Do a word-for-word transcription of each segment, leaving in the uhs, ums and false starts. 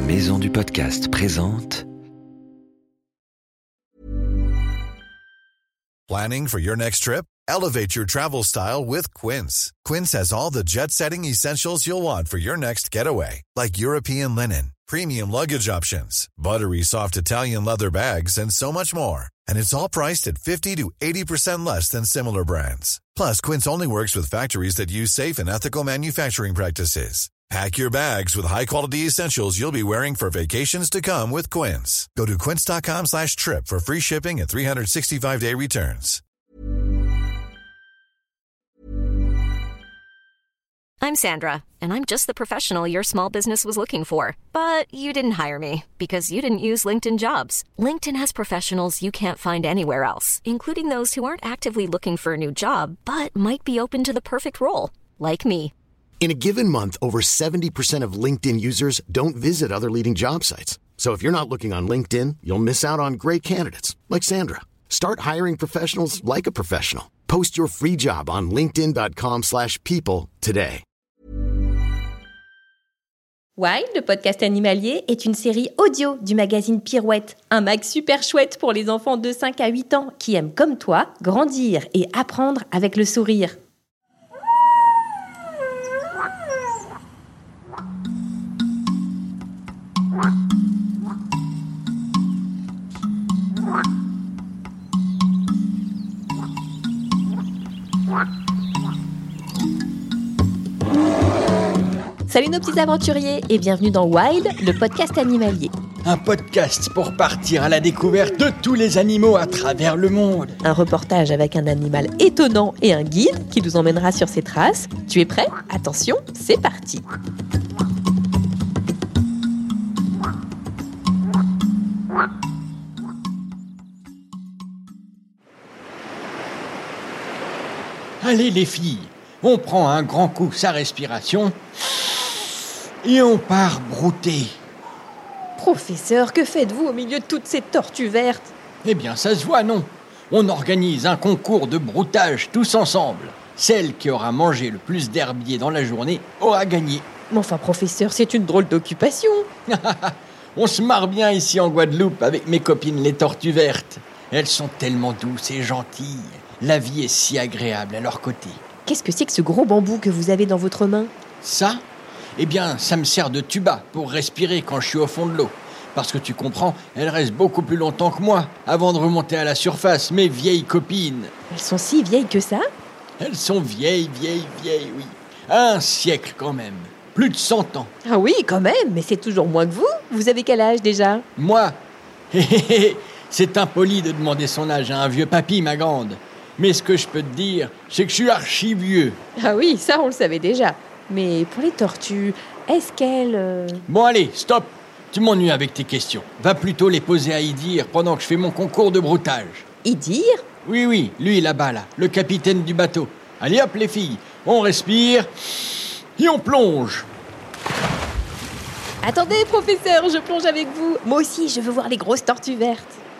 Maison du Podcast présente. Planning for your next trip? Elevate your travel style with Quince. Quince has all the jet-setting essentials you'll want for your next getaway, like European linen, premium luggage options, buttery soft Italian leather bags, and so much more. And it's all priced at fifty to eighty percent less than similar brands. Plus, Quince only works with factories that use safe and ethical manufacturing practices. Pack your bags with high-quality essentials you'll be wearing for vacations to come with Quince. Go to quince.com slash trip for free shipping and three sixty-five day returns. I'm Sandra, and I'm just the professional your small business was looking for. But you didn't hire me because you didn't use LinkedIn Jobs. LinkedIn has professionals you can't find anywhere else, including those who aren't actively looking for a new job, but might be open to the perfect role, like me. In a given month, over seventy percent of LinkedIn users don't visit other leading job sites. So if you're not looking on LinkedIn, you'll miss out on great candidates like Sandra. Start hiring professionals like a professional. Post your free job on linkedin.com slash people today. Wild, le podcast animalier, est une série audio du magazine Pirouette, un mag super chouette pour les enfants de cinq à huit ans qui aiment comme toi grandir et apprendre avec le sourire. Salut nos petits aventuriers et bienvenue dans Wild, le podcast animalier. Un podcast pour partir à la découverte de tous les animaux à travers le monde. Un reportage avec un animal étonnant et un guide qui nous emmènera sur ses traces. Tu es prêt ? Attention, c'est parti. Allez les filles, on prend un grand coup sa respiration et on part brouter. Professeur, que faites-vous au milieu de toutes ces tortues vertes ? Eh bien ça se voit, non ? On organise un concours de broutage tous ensemble. Celle qui aura mangé le plus d'herbier dans la journée aura gagné. Mais enfin professeur, c'est une drôle d'occupation. On se marre bien ici en Guadeloupe avec mes copines les tortues vertes. Elles sont tellement douces et gentilles. La vie est si agréable à leur côté. Qu'est-ce que c'est que ce gros bambou que vous avez dans votre main ? Ça ? Eh bien, ça me sert de tuba pour respirer quand je suis au fond de l'eau. Parce que tu comprends, elles restent beaucoup plus longtemps que moi avant de remonter à la surface, mes vieilles copines. Elles sont si vieilles que ça ? Elles sont vieilles, vieilles, vieilles, oui. Un siècle quand même. Plus de cent ans. Ah oui, quand même, mais c'est toujours moins que vous. Vous avez quel âge déjà ? Moi ? C'est impoli de demander son âge à un vieux papy, ma grande. Mais ce que je peux te dire, c'est que je suis archi vieux. Ah oui, ça on le savait déjà. Mais pour les tortues, est-ce qu'elles... Euh... Bon allez, stop. Tu m'ennuies avec tes questions. Va plutôt les poser à Idir pendant que je fais mon concours de broutage. Idir ? Oui, oui, lui là-bas, là, le capitaine du bateau. Allez hop les filles, on respire et on plonge. Attendez professeur, je plonge avec vous. Moi aussi, je veux voir les grosses tortues vertes.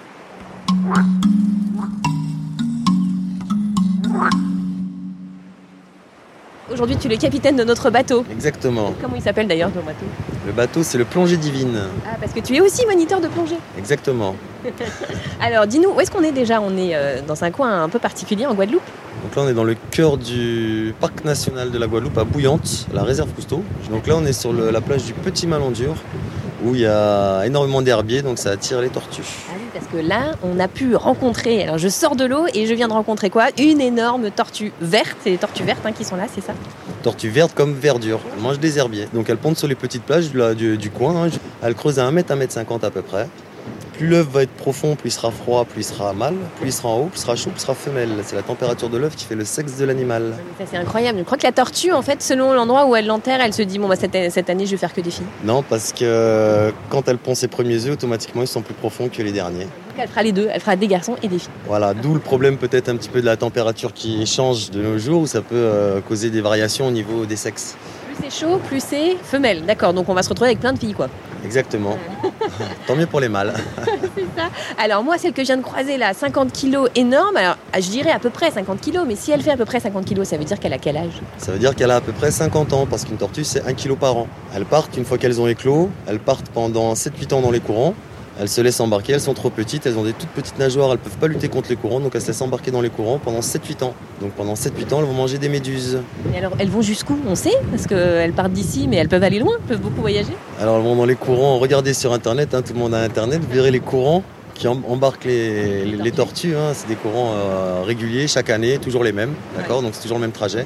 Aujourd'hui, tu es le capitaine de notre bateau. Exactement. Comment il s'appelle d'ailleurs ton bateau ? Le bateau, c'est le Plongée Divine. Ah, parce que tu es aussi moniteur de plongée. Exactement. Alors, dis-nous, où est-ce qu'on est déjà ? On est euh, dans un coin un peu particulier en Guadeloupe. Donc là, on est dans le cœur du parc national de la Guadeloupe, à Bouillante, la réserve Cousteau. Donc là, on est sur le, la plage du Petit Malandur, où il y a énormément d'herbiers, donc ça attire les tortues. Ah oui, parce que là, on a pu rencontrer... Alors, je sors de l'eau et je viens de rencontrer quoi ? Une énorme tortue verte. C'est les tortues vertes hein, qui sont là, c'est ça ? Tortues vertes comme verdure. Elles mangent des herbiers. Donc elles pondent sur les petites plages du, du, du coin. Hein. Elles creusent à un mètre, un mètre cinquante à peu près. Plus l'œuf va être profond, plus il sera froid, plus il sera mâle. Plus il sera en haut, plus il sera chaud, plus il sera femelle. C'est la température de l'œuf qui fait le sexe de l'animal. Ça, c'est incroyable. Je crois que la tortue, en fait, selon l'endroit où elle l'enterre, elle se dit, bon, bah, cette, cette année, je vais faire que des filles. Non, parce que quand elle pond ses premiers œufs, automatiquement, ils sont plus profonds que les derniers. Donc elle fera les deux. Elle fera des garçons et des filles. Voilà, d'où le problème peut-être un petit peu de la température qui change de nos jours, où ça peut euh, causer des variations au niveau des sexes. Plus c'est chaud, plus c'est femelle. D'accord, donc on va se retrouver avec plein de filles, quoi. Exactement. Tant mieux pour les mâles. C'est ça. Alors moi, celle que je viens de croiser là, cinquante kilos, énorme. Alors je dirais à peu près cinquante kilos, mais si elle fait à peu près cinquante kilos, ça veut dire qu'elle a quel âge? Ça veut dire qu'elle a à peu près cinquante ans, parce qu'une tortue, c'est un kilo par an. Elles partent, une fois qu'elles ont éclos, elles partent pendant sept huit ans dans les courants. Elles se laissent embarquer, elles sont trop petites, elles ont des toutes petites nageoires, elles ne peuvent pas lutter contre les courants, donc elles se laissent embarquer dans les courants pendant sept huit ans. Donc pendant sept huit ans, elles vont manger des méduses. Et alors, elles vont jusqu'où? On sait, parce qu'elles partent d'ici, mais elles peuvent aller loin, elles peuvent beaucoup voyager. Alors elles vont dans les courants, regardez sur Internet, hein, tout le monde a Internet, vous verrez les courants qui embarquent les, les, les tortues. Hein, c'est des courants euh, réguliers, chaque année, toujours les mêmes, d'accord, ouais. Donc c'est toujours le même trajet.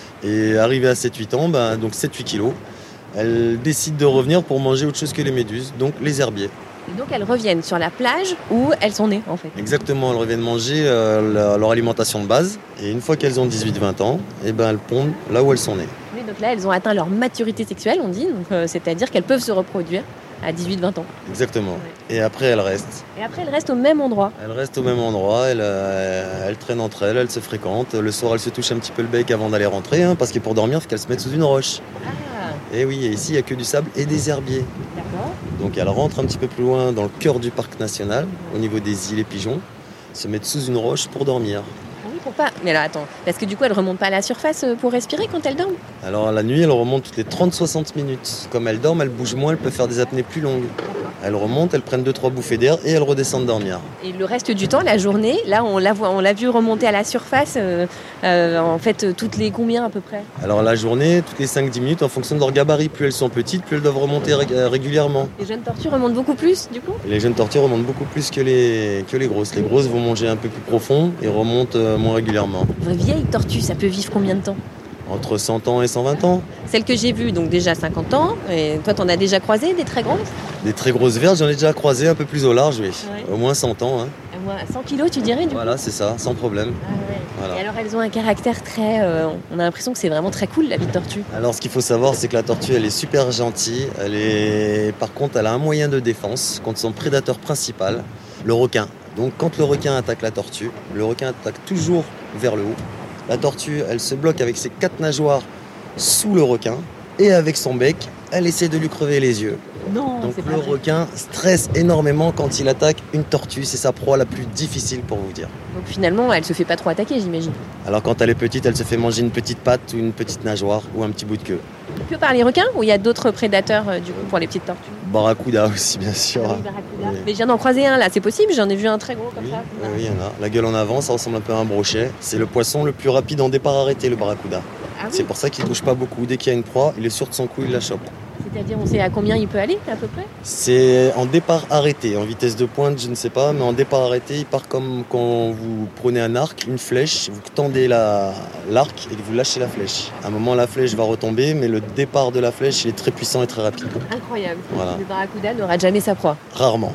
Et arrivé à sept huit ans, ben, donc sept huit kilos, elles décident de revenir pour manger autre chose que les méduses, donc les herbiers. Et donc elles reviennent sur la plage où elles sont nées en fait. Exactement, elles reviennent manger euh, leur, leur alimentation de base. Et une fois qu'elles ont dixhuit vingt ans, eh ben, elles pondent là où elles sont nées. Oui, donc là elles ont atteint leur maturité sexuelle, on dit, donc, euh, c'est-à-dire qu'elles peuvent se reproduire à dix-huit vingt ans. Exactement. Ouais. Et après elles restent. Et après elles restent au même endroit. Elles restent au même endroit, elles, euh, elles traînent entre elles, elles se fréquentent. Le soir elles se touchent un petit peu le bec avant d'aller rentrer, hein, parce que pour dormir, il faut qu'elles se mettent sous une roche. Ah. Et oui, et ici il n'y a que du sable et des herbiers. D'accord. Donc elles rentrent un petit peu plus loin dans le cœur du parc national, au niveau des îles et pigeons, se mettent sous une roche pour dormir. Ah oui, pour pas. Mais là, attends, parce que du coup, elles remontent pas à la surface pour respirer quand elles dorment? Alors la nuit, elles remontent toutes les trente à soixante minutes. Comme elles dorment, elles bougent moins, elles peuvent faire des apnées plus longues. Elles remontent, elles prennent deux trois bouffées d'air et elles redescendent dormir. Et le reste du temps, la journée, là, on l'a, on l'a vu remonter à la surface, euh, euh, en fait, toutes les combien à peu près? Alors la journée, toutes les cinq à dix minutes, en fonction de leur gabarit. Plus elles sont petites, plus elles doivent remonter ré- régulièrement. Les jeunes tortues remontent beaucoup plus, du coup? Et les jeunes tortues remontent beaucoup plus que les, que les grosses. Les grosses vont manger un peu plus profond et remontent euh, moins régulièrement. Une vraie vieille tortue, ça peut vivre combien de temps? Entre cent ans et cent vingt ans. Celle que j'ai vue, donc déjà cinquante ans. Et toi, t'en as déjà croisé des très grosses? Des très grosses vertes, j'en ai déjà croisé un peu plus au large, oui. Ouais. Au moins cent ans. Hein. Moi, cent kilos, tu dirais, du coup? Voilà, c'est ça, sans problème. Ah ouais. Voilà. Et alors, elles ont un caractère très... Euh, on a l'impression que c'est vraiment très cool, la vie de tortue. Alors, ce qu'il faut savoir, c'est que la tortue, elle est super gentille. Elle est... Par contre, elle a un moyen de défense contre son prédateur principal, le requin. Donc, quand le requin attaque la tortue, le requin attaque toujours vers le haut. La tortue, elle se bloque avec ses quatre nageoires sous le requin et avec son bec, elle essaie de lui crever les yeux. Non, donc c'est le pas vrai. requin stresse énormément quand il attaque une tortue. C'est sa proie la plus difficile pour vous dire. Donc finalement, elle se fait pas trop attaquer, j'imagine. Alors quand elle est petite, elle se fait manger une petite patte ou une petite nageoire ou un petit bout de queue. Que par les requins ou il y a d'autres prédateurs euh, du coup pour les petites tortues? Barracuda aussi, bien sûr. Ah oui, barracuda. Oui. Mais je viens d'en croiser un là, c'est possible? J'en ai vu un très gros comme Oui, ça. oui, oui, il y en a. La gueule en avant, ça ressemble un peu à un brochet. C'est le poisson le plus rapide en départ arrêté, le barracuda. Ah oui. C'est pour ça qu'il ne bouge pas beaucoup. Dès qu'il y a une proie, il est sûr de son coup, il la chope. C'est-à-dire, on sait à combien il peut aller à peu près? C'est en départ arrêté, en vitesse de pointe, je ne sais pas, mais en départ arrêté, il part comme quand vous prenez un arc, une flèche, vous tendez la, l'arc et que vous lâchez la flèche. À un moment, la flèche va retomber, mais le départ de la flèche, il est très puissant et très rapide. Incroyable. Voilà. Le barracuda n'aura jamais sa proie. Rarement.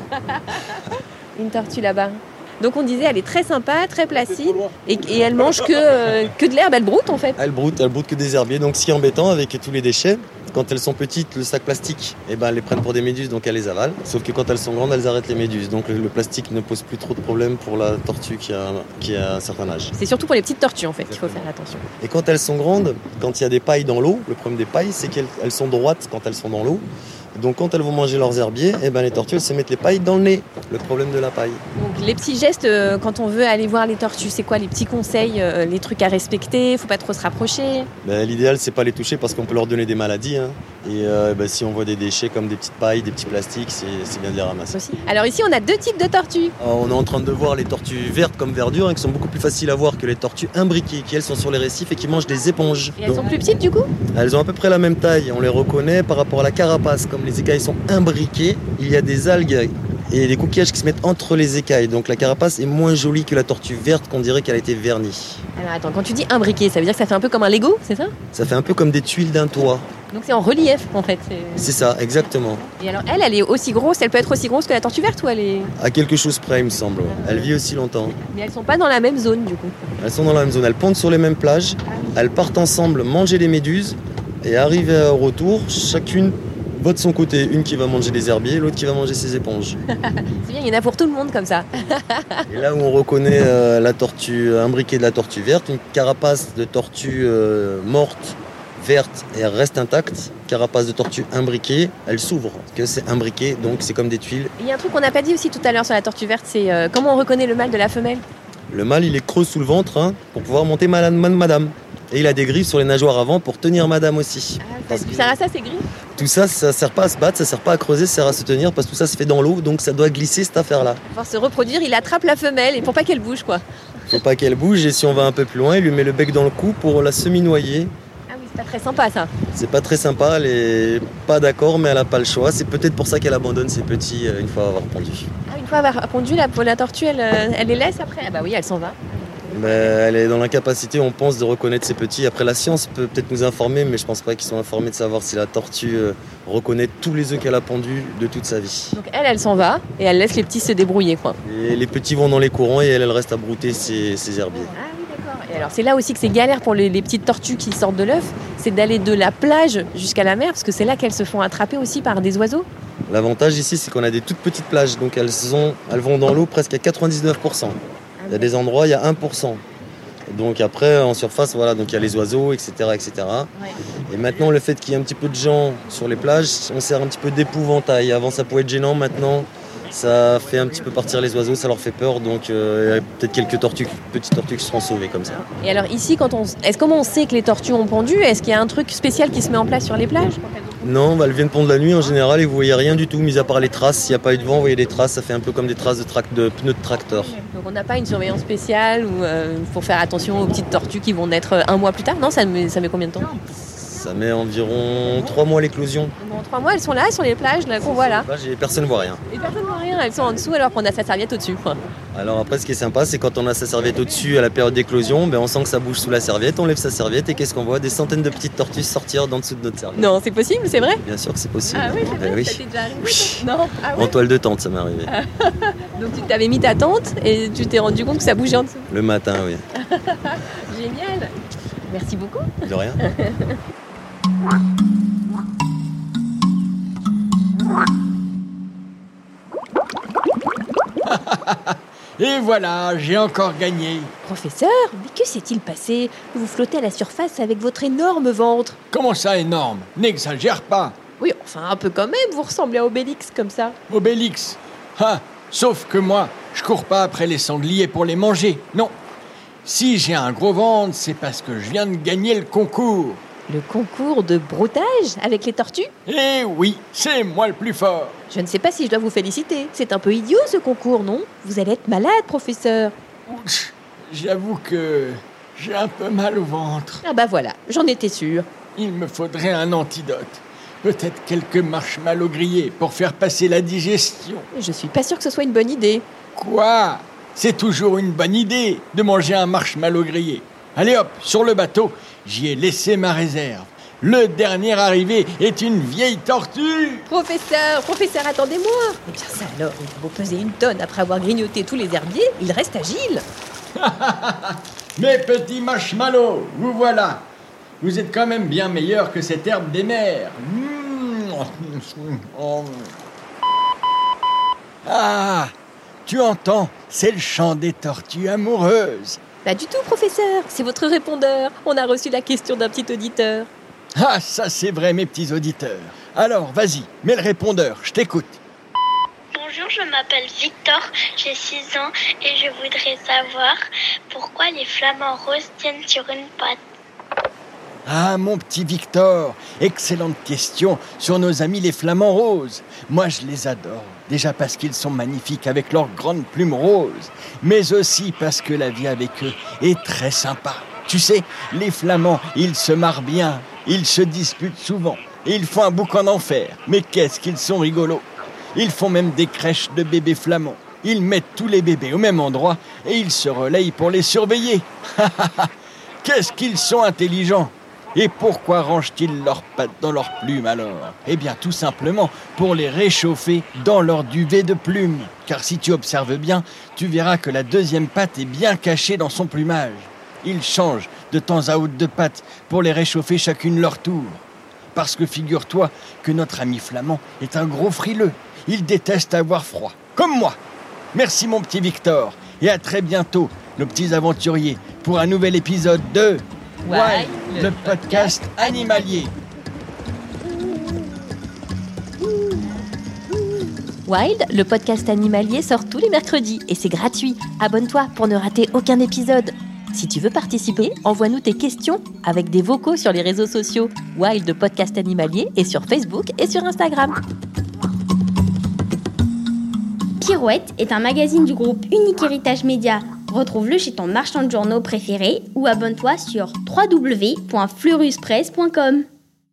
Une tortue là-bas. Donc on disait, elle est très sympa, très placide, et, et elle mange que, euh, que de l'herbe, elle broute en fait. Elle broute, elle broute que des herbiers, donc ce qui est embêtant avec tous les déchets, quand elles sont petites, le sac plastique, eh ben, elles les prennent pour des méduses, donc elles les avalent. Sauf que quand elles sont grandes, elles arrêtent les méduses. Donc le, le plastique ne pose plus trop de problèmes pour la tortue qui a, qui a un certain âge. C'est surtout pour les petites tortues en fait qu'il faut faire attention. Et quand elles sont grandes, quand il y a des pailles dans l'eau, le problème des pailles, c'est qu'elles elles sont droites quand elles sont dans l'eau. Donc quand elles vont manger leurs herbiers, eh ben, les tortues elles se mettent les pailles dans le nez. Le problème de la paille. Donc les petits gestes euh, quand on veut aller voir les tortues, c'est quoi les petits conseils, euh, les trucs à respecter? Faut pas trop se rapprocher. Ben, l'idéal c'est pas les toucher parce qu'on peut leur donner des maladies. Hein. Et euh, ben, si on voit des déchets comme des petites pailles, des petits plastiques, c'est, c'est bien de les ramasser. Aussi. Alors ici on a deux types de tortues. Alors, on est en train de voir les tortues vertes comme verdure hein, qui sont beaucoup plus faciles à voir que les tortues imbriquées qui elles sont sur les récifs et qui mangent des éponges. Et elles Donc, sont plus petites du coup? elles ont à peu près la même taille, on les reconnaît par rapport à la carapace. Comme les écailles sont imbriquées, il y a des algues et des coquillages qui se mettent entre les écailles. Donc la carapace est moins jolie que la tortue verte qu'on dirait qu'elle a été vernie. Alors attends, quand tu dis imbriqué, ça veut dire que ça fait un peu comme un Lego, c'est ça? Ça fait un peu comme des tuiles d'un toit. Donc c'est en relief en fait. C'est... C'est ça, exactement. Et alors elle, elle est aussi grosse, elle peut être aussi grosse que la tortue verte ou elle est... À quelque chose près, il me semble. Elle vit aussi longtemps. Mais elles sont pas dans la même zone du coup. Elles sont dans la même zone, elles pondent sur les mêmes plages, elles partent ensemble manger les méduses et arrivent au retour, chacune va de son côté, une qui va manger des herbiers, l'autre qui va manger ses éponges. C'est bien, il y en a pour tout le monde comme ça. Et là où on reconnaît euh, la tortue imbriquée de la tortue verte, une carapace de tortue euh, morte verte et elle reste intacte. Carapace de tortue imbriquée, elle s'ouvre, que c'est imbriqué, donc c'est comme des tuiles. Il y a un truc qu'on n'a pas dit aussi tout à l'heure sur la tortue verte, c'est euh, comment on reconnaît le mâle de la femelle. Le mâle, il est creux sous le ventre hein, pour pouvoir monter malade, madame. Et il a des griffes sur les nageoires avant pour tenir madame aussi. Ah, ça sert à ça, ces griffes? Tout ça, ça sert pas à se battre, ça sert pas à creuser, ça sert à se tenir parce que tout ça se fait dans l'eau, donc ça doit glisser cette affaire-là. Pour se reproduire, il attrape la femelle et pour pas qu'elle bouge, quoi. Faut pas qu'elle bouge et si on va un peu plus loin, il lui met le bec dans le cou pour la semi-noyer. Ah oui, c'est pas très sympa ça. C'est pas très sympa, elle est pas d'accord, mais elle a pas le choix. C'est peut-être pour ça qu'elle abandonne ses petits une fois avoir pondu. Ah, une fois avoir pondu, la, la tortue, elle, elle les laisse après? Ah bah oui, elle s'en va. Mais elle est dans l'incapacité, on pense, de reconnaître ses petits. Après, la science peut peut-être nous informer, mais je pense pas qu'ils sont informés de savoir si la tortue euh, reconnaît tous les œufs qu'elle a pondus de toute sa vie. Donc elle, elle s'en va et elle laisse les petits se débrouiller, quoi. Et les petits vont dans les courants et elle, elle reste à brouter ses, ses herbiers. Ah oui, d'accord. Et alors c'est là aussi que c'est galère pour les, les petites tortues qui sortent de l'œuf, c'est d'aller de la plage jusqu'à la mer, parce que c'est là qu'elles se font attraper aussi par des oiseaux. L'avantage ici, c'est qu'on a des toutes petites plages, donc elles, sont, elles vont dans l'eau presque à quatre-vingt-dix-neuf pour cent. Il y a des endroits, il y a un pour cent. Donc après, en surface, voilà, donc il y a les oiseaux, et cetera, et cetera. Ouais. Et maintenant, le fait qu'il y ait un petit peu de gens sur les plages, on sert un petit peu d'épouvantail. Avant, ça pouvait être gênant, maintenant, ça fait un petit peu partir les oiseaux, ça leur fait peur. Donc euh, il y a peut-être quelques tortues, petites tortues qui seront sauvées comme ça. Et alors ici, quand on, est-ce comment on sait que les tortues ont pondu? Est-ce qu'il y a un truc spécial qui se met en place sur les plages? Non, bah, elles viennent pondre la nuit en général et vous voyez rien du tout, mis à part les traces. S'il n'y a pas eu de vent, vous voyez des traces, ça fait un peu comme des traces de, tra- de pneus de tracteur. Donc on n'a pas une surveillance spéciale ou euh, pour faire attention aux petites tortues qui vont naître un mois plus tard? Non, ça met, ça met combien de temps? Ça met environ trois mois l'éclosion. Bon, trois mois, elles sont là, sur les plages, là, qu'on voit là. Et personne ne voit rien. Et personne ne voit rien, elles sont en dessous alors qu'on a sa serviette au-dessus. Quoi. Alors après, ce qui est sympa, c'est quand on a sa serviette au-dessus à la période d'éclosion, ben on sent que ça bouge sous la serviette, on lève sa serviette et qu'est-ce qu'on voit? Des centaines de petites tortues sortir d'en dessous de notre serviette. Non, c'est possible, c'est vrai? Bien sûr que c'est possible. Ah oui, c'est vrai, ben oui. Ça t'est déjà arrivé? Oui. Non. Ah ouais. En toile de tente, ça m'est arrivé. Donc tu t'avais mis ta tente et tu t'es rendu compte que ça bougeait en dessous? Le matin, oui. Génial. Merci beaucoup. De rien. Et voilà, j'ai encore gagné. Professeur, mais que s'est-il passé? Vous flottez à la surface avec votre énorme ventre. Comment ça énorme? N'exagère pas. Oui, enfin un peu quand même, vous ressemblez à Obélix comme ça. Obélix? Ah, sauf que moi, je cours pas après les sangliers pour les manger, non. Si j'ai un gros ventre, c'est parce que je viens de gagner le concours. Le concours de broutage avec les tortues? Eh oui, c'est moi le plus fort. Je ne sais pas si je dois vous féliciter. C'est un peu idiot ce concours, non? Vous allez être malade, professeur. J'avoue que j'ai un peu mal au ventre. Ah bah voilà, j'en étais sûre. Il me faudrait un antidote. Peut-être quelques marshmallows grillés pour faire passer la digestion. Je suis pas sûre que ce soit une bonne idée. Quoi? C'est toujours une bonne idée de manger un marshmallow grillé. Allez hop, sur le bateau, j'y ai laissé ma réserve. Le dernier arrivé est une vieille tortue. Professeur, professeur, attendez-moi. Eh bien ça alors, il faut peser une tonne après avoir grignoté tous les herbiers, il reste agile. Mes petits marshmallows, vous voilà. Vous êtes quand même bien meilleurs que cette herbe des mers. Mmh. Ah, tu entends? C'est le chant des tortues amoureuses. Pas du tout, professeur. C'est votre répondeur. On a reçu la question d'un petit auditeur. Ah, ça c'est vrai, mes petits auditeurs. Alors, vas-y, mets le répondeur, je t'écoute. Bonjour, je m'appelle Victor, j'ai six ans et je voudrais savoir pourquoi les flamants roses tiennent sur une patte. Ah, mon petit Victor, excellente question sur nos amis les flamants roses. Moi, je les adore. Déjà parce qu'ils sont magnifiques avec leurs grandes plumes roses, mais aussi parce que la vie avec eux est très sympa. Tu sais, les flamands, ils se marrent bien, ils se disputent souvent, et ils font un boucan d'enfer. Mais qu'est-ce qu'ils sont rigolos! Ils font même des crèches de bébés flamands. Ils mettent tous les bébés au même endroit et ils se relayent pour les surveiller. Qu'est-ce qu'ils sont intelligents! Et pourquoi rangent-ils leurs pattes dans leurs plumes alors? Eh bien tout simplement pour les réchauffer dans leur duvet de plumes. Car si tu observes bien, tu verras que la deuxième patte est bien cachée dans son plumage. Ils changent de temps à autre de pattes pour les réchauffer chacune leur tour. Parce que figure-toi que notre ami flamand est un gros frileux. Il déteste avoir froid, comme moi. Merci mon petit Victor, et à très bientôt, nos petits aventuriers, pour un nouvel épisode de Wild, le podcast animalier. Wild, le podcast animalier sort tous les mercredis et c'est gratuit. Abonne-toi pour ne rater aucun épisode. Si tu veux participer, envoie-nous tes questions avec des vocaux sur les réseaux sociaux Wild, le podcast animalier, et sur Facebook et sur Instagram. Pirouette est un magazine du groupe Unique Héritage Média. Retrouve-le chez ton marchand de journaux préféré ou abonne-toi sur w w w point fleuruspresse point com.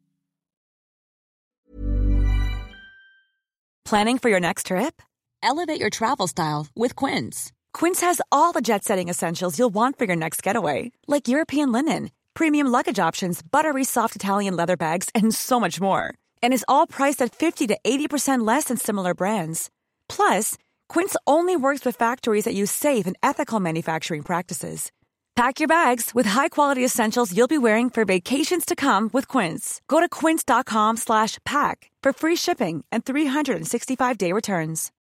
Planning for your next trip? Elevate your travel style with Quince. Quince has all the jet-setting essentials you'll want for your next getaway, like European linen, premium luggage options, buttery soft Italian leather bags, and so much more. And is all priced at fifty to eighty percent less than similar brands. Plus, Quince only works with factories that use safe and ethical manufacturing practices. Pack your bags with high-quality essentials you'll be wearing for vacations to come with Quince. Go to quince dot com slash pack for free shipping and three sixty-five day returns.